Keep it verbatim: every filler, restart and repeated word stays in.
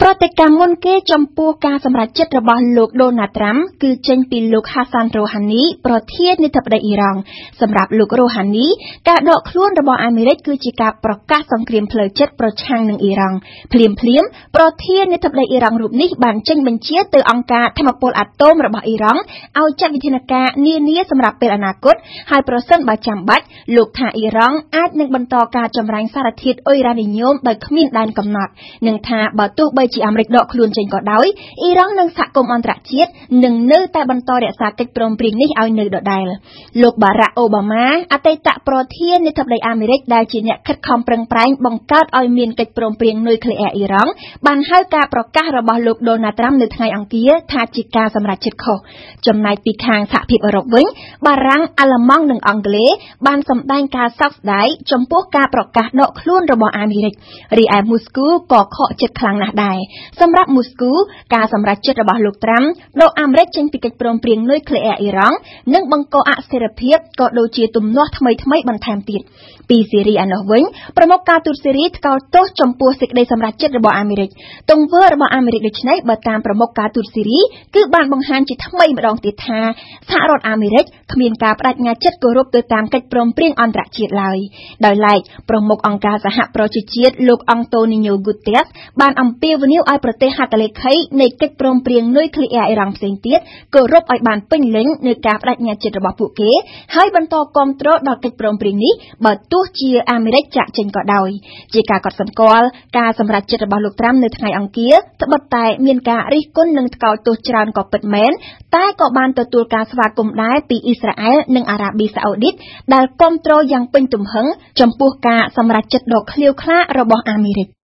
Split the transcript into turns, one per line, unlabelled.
តិកម្មមុនគេចំពោះការសម្រេចចិត្តរបស់លោកដូណាល់ត្រាំគឺចេញពីលោកហាសានរ៉ូហានីប្រធានាធិបតីអ៊ីរ៉ង់សម្រាប់លោករ៉ូហានីការដកខ្លួនរបស់អាមេរិកគឺជាការប្រកាសសង្គ្រាមផ្លូវចិត្តប្រឆាំងនឹងអ៊ីរ៉ង់ភ្លាមភ្លាមប្រធានាធិបតីអ៊ីរ៉ង់រូបនេះបានចេញបញ្ជាទៅអង្គការថាមពលអាតូមរបស់អ៊ីរ៉ង់ឲ្យចាត់វិធានការនានាសម្រាប់ពេលអនាគតហើយប្រសិនបើចាំបាច់លោកថាអ៊ីរ៉ង់អាចនឹងបន្តការចម្រាញ់សារធាតុអ៊ុយរ៉ានីញ៉ូមដោយគ្មានដែនកំណត់នឹងថាបើទោះបីជាអាមេរិកដកខ្លួនចេញក៏ដោយអ៊ីរ៉ង់និងសហគមន៍អន្តរជាតិនឹងនៅតែបន្តរក្សាកិច្ចព្រមព្រៀងនេះឲ្យនៅដដែលលោកបារ៉ាក់អូបាម៉ាអតីតប្រធានាធិបតីអាមេរិកដែលជាអ្នកខិតខំប្រឹងប្រែងបង្កើតឲ្យមានកិច្ចព្រមព្រៀងនុយក្លេអ៊ែរអ៊ីរ៉ង់បានហៅការប្រកាសរបស់លោកដូណាល់ត្រាំនៅថ្ងៃអង្គារថាជាការសម្រេចចិត្តខុសចំណែកពីខាងសហភាពអឺរ៉ុបវិញបារាំងអាល្លឺម៉ង់និងអង់គ្លេសបានសម្ដែងការសោកស្ដាយចំពោះការប្រកាសដកខ្លួនរបស់អាមេរិករីឯមូស្គូក៏ខកចិត្តខ្លាំងណាស់ដែរសម្រាប់មូស្គូការសម្រេចចិត្តរបស់លោកត្រាំដកអាមេរិកចេញពីកិច្ចព្រមព្រៀងនុយក្លេអ៊ែរអ៊ីរ៉ង់និងបង្កអស្ថិរភាពក៏ដូចជាទំនាស់ថ្មីថ្មីបន្ថែមទៀតពីសេរីឯនោះវិញប្រមុខការទូតសេរីថ្កោលទោសចំពោះសេចក្តីសម្រេចចិត្តរបស់អាមេរិកទង្វើរបស់អាមេរិកដូច្នេះបើតាមប្រមុខការទូតសេរីគឺបានបង្ហាញជាថ្មីម្ដងទៀតថាសហរដ្ឋអាមេរិកគ្មានការបដិញ្ញាចិត្តគោរពទៅតាមកិច្ចព្រមព្រៀងអន្តរជាតិឡើយដោយឡែកប្រមុខអង្គការសហប្រជាជាតិលោកអង់តូនីញ៉ូហ្គូតេសបានអំពាវនាវឲ្យប្រទេសហត្ថលេខីនៃកិច្ចព្រមព្រៀងនុយក្លេអ៊ែរអ៊ីរ៉ង់ផ្សេងទៀតគោរពឲ្យបានពេញលេញនៅការបដិញ្ញាចិត្តរបស់ពួកគេហើយបន្តគាំទ្រដល់កិច្ចព្រមព្រៀងនេះបើទោះជាអាមេរិកចាក់ចេញក៏ដោយជាការកត់សម្គាល់ការសម្រេចចិត្តរបស់លោកត្រាំនៅថ្ងៃអង្គារត្បិតតែមានការរិះគន់និងថ្កោលទោសច្រើនក៏ពិតមែនតែក៏បានទទួលការស្វាគមន៍ដែរពីអ៊ីស្រាអែលនិងអារ៉ាប៊ីសាអូឌីតដែលគាំទ្រយ៉ាងពេញទំហឹងចំពោះការសម្រេចចិត្តដ៏ឃ្លាវខ្លារបស់អាមេរិក